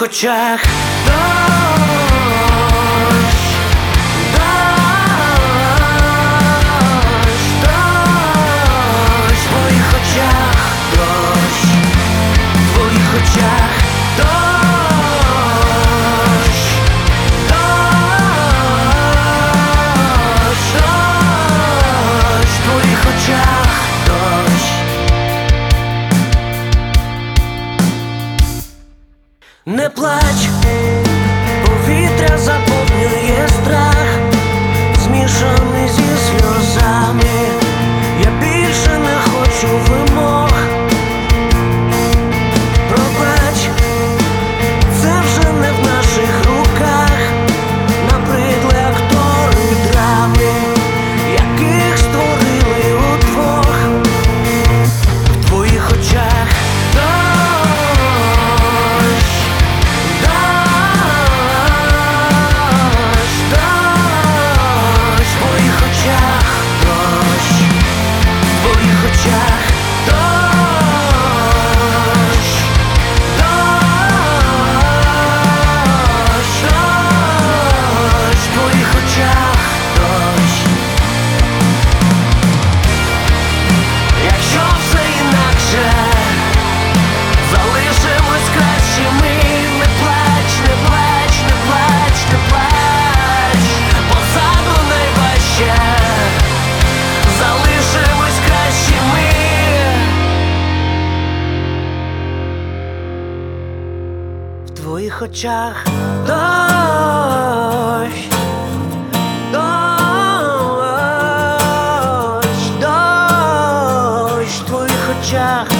очах дощ, дощ, дощ, в твоїх очах дощ, в твоїх очах дощ, дощ, дощ, в твоїх очах дощ. Не плач, повітря заповнює страх, змішаний зі сльозами. Я більше не хочу вимог. Пробач, це вже не в наших руках. Набридли актори драми, яких створили удвох. В твоїх очах в твоїх очах дощ, дощ, дощ, в твоїх очах.